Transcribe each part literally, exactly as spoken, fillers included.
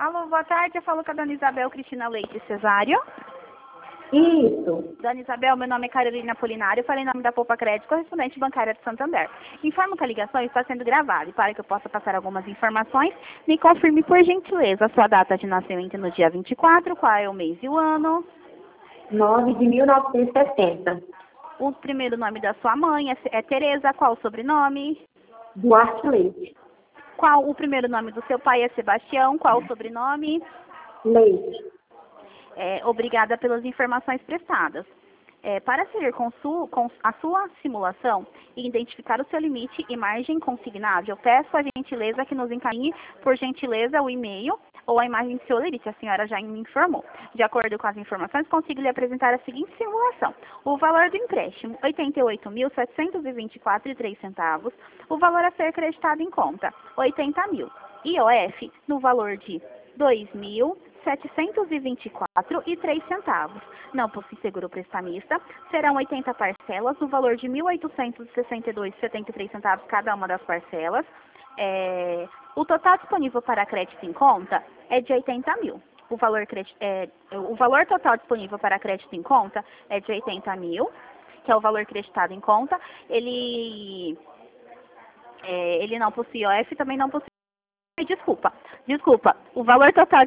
Alô, boa tarde. Eu falo com a dona Isabel Cristina Leite Cesário. Isso. Dona Isabel, meu nome é Carolina Polinário. Eu falei em nome da Poupa Crédito, correspondente bancária de Santander. Informo que a ligação está sendo gravada e para que eu possa passar algumas informações, me confirme, por gentileza, a sua data de nascimento no dia vinte e quatro, qual é o mês e o ano. nove de mil novecentos e sessenta. O primeiro nome da sua mãe é, é Tereza. Qual o sobrenome? Duarte Leite. Qual o primeiro nome do seu pai é Sebastião? Qual o sobrenome? Leite. É, obrigada pelas informações prestadas. É, para seguir com, su, com a sua simulação e identificar o seu limite e margem consignável, peço a gentileza que nos encaminhe, por gentileza, o e-mail ou a imagem de seu limite. A senhora já me informou. De acordo com as informações, consigo lhe apresentar a seguinte simulação. O valor do empréstimo, oitenta e oito mil, setecentos e vinte e quatro reais e três centavos. O valor a ser acreditado em conta, oitenta mil. I O F, no valor de dois mil setecentos e vinte e quatro reais e três centavos. Não possui seguro prestamista. Serão oitenta parcelas no valor de mil oitocentos e sessenta e dois reais e setenta e três centavos cada uma das parcelas. É, o total disponível para crédito em conta é de oitenta mil. O valor, é, o valor total disponível para crédito em conta é de oitenta mil, que é o valor creditado em conta. Ele, é, ele não possui I O F, também não possui... Desculpa, desculpa. O valor total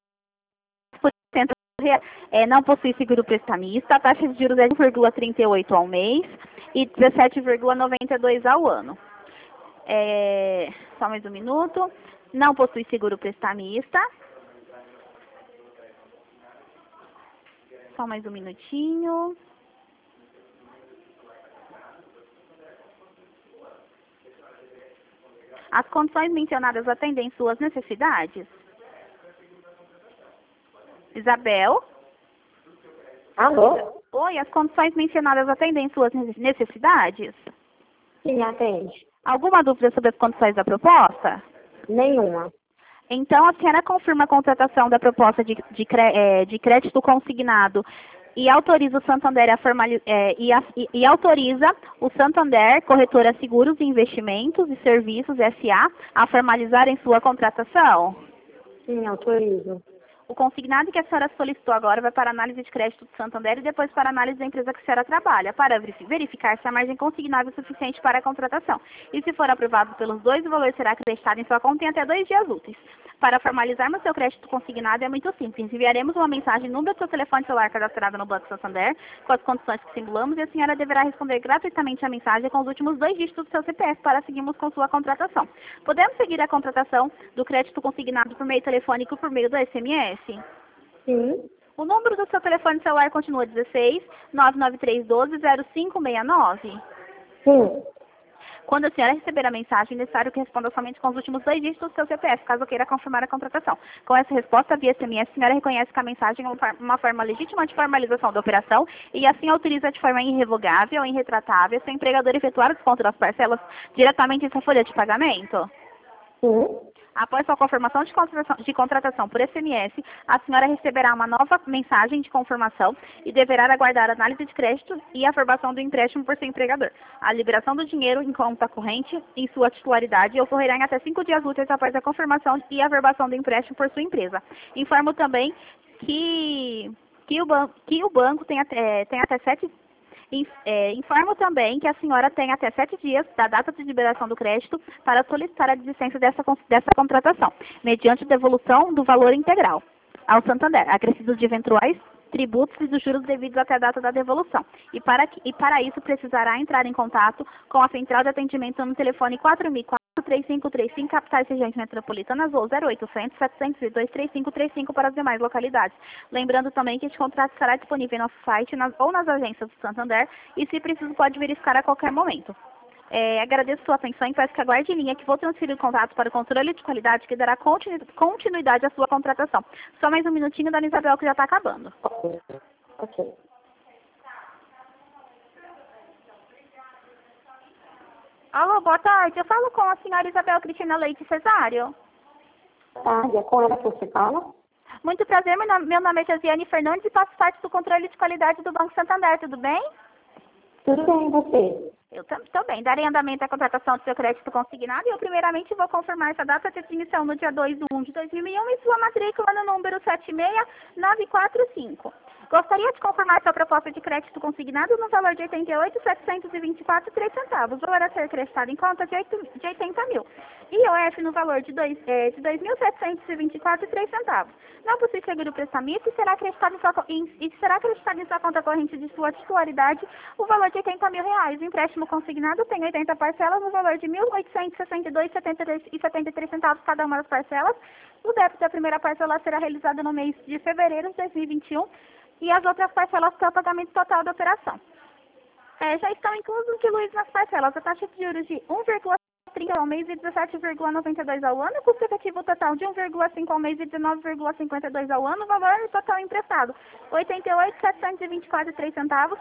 É, não possui seguro prestamista, a taxa de juros é de um vírgula trinta e oito ao mês e dezessete vírgula noventa e dois ao ano. É, só mais um minuto. Não possui seguro prestamista. Só mais um minutinho. As condições mencionadas atendem suas necessidades? Isabel? Alô? Oi, as condições mencionadas atendem suas necessidades? Sim, atende. Alguma dúvida sobre as condições da proposta? Nenhuma. Então, a senhora confirma a contratação da proposta de, de, de crédito consignado e autoriza o Santander a formali, é, e, a, e, e autoriza o Santander, Corretora Seguros e Investimentos e Serviços S A, a formalizar em sua contratação? Sim, autorizo. O consignado que a senhora solicitou agora vai para análise de crédito do Santander e depois para análise da empresa que a senhora trabalha, para verificar se a margem consignável é suficiente para a contratação. E se for aprovado pelos dois, o valor será acreditado em sua conta em até dois dias úteis. Para formalizarmos seu crédito consignado é muito simples. Enviaremos uma mensagem no número do seu telefone celular cadastrado no Banco Santander, com as condições que simulamos, e a senhora deverá responder gratuitamente a mensagem com os últimos dois dígitos do seu C P F para seguirmos com sua contratação. Podemos seguir a contratação do crédito consignado por meio telefônico por meio do S M S? Sim. O número do seu telefone celular continua dezesseis, nove nove três um dois, zero cinco seis nove? Sim. Quando a senhora receber a mensagem, é necessário que responda somente com os últimos dois dígitos do seu C P F, caso queira confirmar a contratação. Com essa resposta via S M S, a senhora reconhece que a mensagem é uma forma legítima de formalização da operação e assim autoriza de forma irrevogável e irretratável seu empregador efetuar o desconto das parcelas diretamente em sua folha de pagamento? Sim. Após sua confirmação de contratação, de contratação por S M S, a senhora receberá uma nova mensagem de confirmação e deverá aguardar a análise de crédito e a aprovação do empréstimo por seu empregador. A liberação do dinheiro em conta corrente em sua titularidade ocorrerá em até cinco dias úteis após a confirmação e a averbação do empréstimo por sua empresa. Informo também que, que, o, ban que o banco tem até, tem até sete É, informo também que a senhora tem até sete dias da data de liberação do crédito para solicitar a desistência dessa, dessa contratação, mediante devolução do valor integral ao Santander, acrescidos de eventuais tributos e dos juros devidos até a data da devolução. E para, e para isso precisará entrar em contato com a central de atendimento no telefone quatro mil e quatro, três cinco três cinco, capitais e regiões metropolitanas, ou zero oitocentos, setecentos e dois, três cinco três cinco para as demais localidades. Lembrando também que este contrato estará disponível em nosso site nas, ou nas agências do Santander e, se preciso, pode verificar a qualquer momento. É, agradeço sua atenção e peço que aguarde em linha que vou transferir o contato para o controle de qualidade que dará continu, continuidade à sua contratação. Só mais um minutinho, dona Isabel, que já está acabando. Ok. Ok. Alô, boa tarde. Eu falo com a senhora Isabel Cristina Leite Cesário. Boa tarde. É com ela que você fala? Muito prazer, meu nome, meu nome é Josiane Fernandes e faço parte do controle de qualidade do Banco Santander, tudo bem? Tudo bem, e você? Eu estou bem. Darei andamento à contratação do seu crédito consignado e eu primeiramente vou confirmar essa data de admissão no dia dois de um de dois mil e um e sua matrícula no número sete seis nove quatro cinco. Gostaria de confirmar sua proposta de crédito consignado no valor de oitenta e oito mil setecentos e vinte e quatro reais e três centavos. O valor a ser acreditado em conta de, de oitenta mil. I O F no valor de, dois, é, de dois mil setecentos e vinte e quatro reais e três centavos. Não possui seguro prestamista e será acreditado em sua, em, e será acreditado em sua conta corrente de sua titularidade o valor de oitenta mil reais. O empréstimo consignado tem oitenta parcelas no valor de mil oitocentos e sessenta e dois reais e setenta e três centavos cada uma das parcelas. O débito da primeira parcela será realizado no mês de fevereiro de dois mil e vinte e um e as outras parcelas para o pagamento total da operação. É, já estão inclusos diluídos nas parcelas a taxa de juros de um vírgula trinta ao mês e dezessete vírgula noventa e dois ao ano, custo efetivo total de um vírgula cinco ao mês e dezenove vírgula cinquenta e dois ao ano, valor total emprestado oitenta e oito mil setecentos e vinte e quatro reais e três centavos.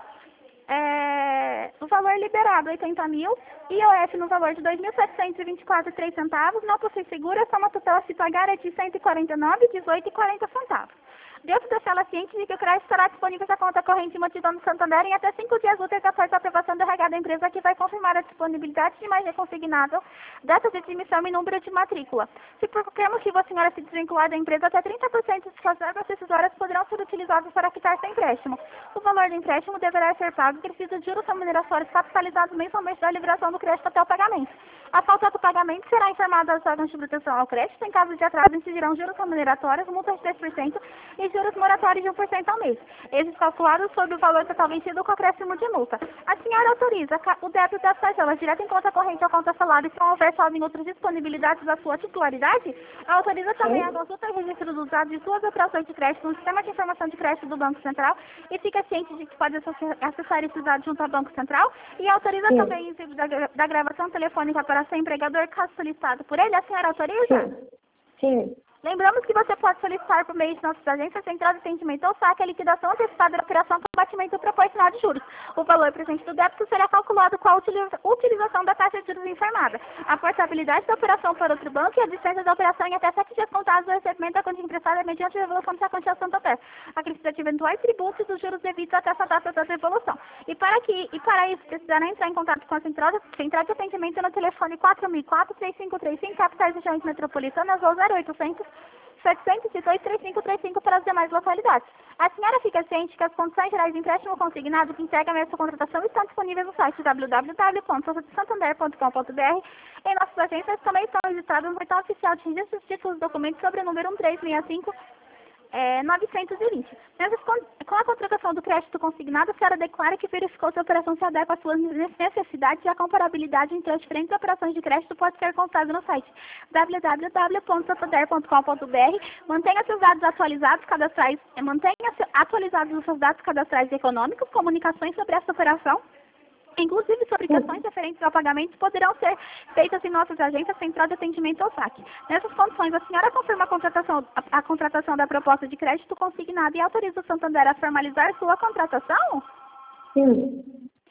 É, o valor liberado, oitenta mil, I O F no valor de dois mil setecentos e vinte e quatro reais e três centavos, não possui seguro, a soma total a se pagar é de cento e quarenta e nove reais e dezoito centavos e quarenta centavos. Devo deixá-la ciente de que o crédito estará disponível na conta corrente e multidão do Santander em até cinco dias úteis após a aprovação do R H da empresa, que vai confirmar a disponibilidade de mais consignável, data de admissão e número de matrícula. Se por qualquer motivo a senhora se desvincular da empresa, até trinta por cento de suas verbas decisórias poderão ser utilizadas para quitar seu empréstimo. O valor do empréstimo deverá ser pago acrescido de juros remuneratórios capitalizados mensalmente da liberação do crédito até o pagamento. A falta do pagamento será informada aos órgãos de proteção ao crédito. Em caso de atraso, incidirão juros remuneratórios, multa de dez por cento e juros moratórios de um por cento ao mês. Esses calculados sobre o valor total vencido com acréscimo de multa. A senhora autoriza o débito das parcelas direto em conta corrente ou conta salário se não houver saldo em outras disponibilidades da sua titularidade? Autoriza também a consulta e registro dos dados de suas operações de crédito no sistema de informação de crédito do Banco Central e fica ciente de que pode acessar esses dados junto ao Banco Central e autoriza Sim. também o envio da, da gravação telefônica para seu empregador caso solicitado por ele. A senhora autoriza? Sim. Sim. Lembramos que você pode solicitar por meio de nossas agências Central de Atendimento ou saque a liquidação antecipada da operação com batimento proporcional de juros. O valor presente do débito será calculado com a utilização da taxa de juros informada, a portabilidade da operação para outro banco e a distância da operação em até sete dias contados do recebimento da quantia emprestada mediante a devolução da quantia Santander, acrescido de eventuais tributos dos juros devidos até essa data da devolução. E para, que, e para isso, precisará entrar em contato com a Central de, Central de Atendimento no telefone quatro mil e quatro, três cinco três cinco, capitais regiões metropolitanas ou zero oitocentos, setecentos e dois, três cinco três cinco para as demais localidades. A senhora fica ciente que as condições gerais de empréstimo consignado que integram essa contratação estão disponíveis no site w w w ponto santander ponto com ponto b r. Em nossas agências também estão registradas no portal oficial de registro de títulos e documentos sobre o número um três seis cinco. É, novecentos e vinte. Nessas, com a contratação do crédito consignado, a senhora declara que verificou se a operação se adequa às suas necessidades e a comparabilidade entre as diferentes operações de crédito pode ser consultada no site w w w ponto santander ponto com ponto b r. Mantenha seus dados atualizados cadastrais, mantenha atualizados os seus dados cadastrais e econômicos, comunicações sobre essa operação, inclusive sobre questões referentes ao pagamento, poderão ser feitas em nossas agências Central de Atendimento ou saque. Nessas condições, a senhora confirma a contratação, a, a contratação da proposta de crédito consignada e autoriza o Santander a formalizar sua contratação? Sim.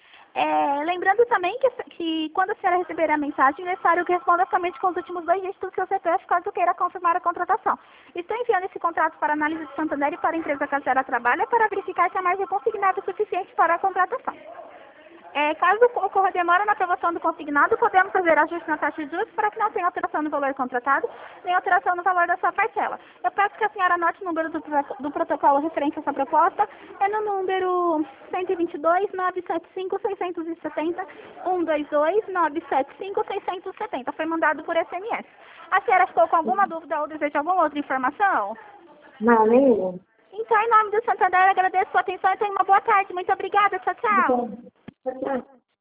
É, lembrando também que, que quando a senhora receber a mensagem, é necessário que responda somente com os últimos dois dígitos do seu C P F caso queira confirmar a contratação. Estou enviando esse contrato para análise de Santander e para a empresa que a senhora trabalha para verificar se a margem consignada é suficiente para a contratação. É, caso ocorra demora na aprovação do consignado, podemos fazer ajuste na taxa de juros para que não tenha alteração no valor contratado, nem alteração no valor da sua parcela. Eu peço que a senhora anote o número do, do protocolo referente a essa proposta. É no número cento e vinte e dois, nove sete cinco, seis sete zero, um dois dois, nove sete cinco, seis sete zero. Foi mandado por S M S. A senhora ficou com alguma dúvida ou deseja alguma outra informação? Não, nenhum. Então, em nome do Santander, agradeço a sua atenção e tenha uma boa tarde. Muito obrigada. Tchau, tchau. Tchau, tchau.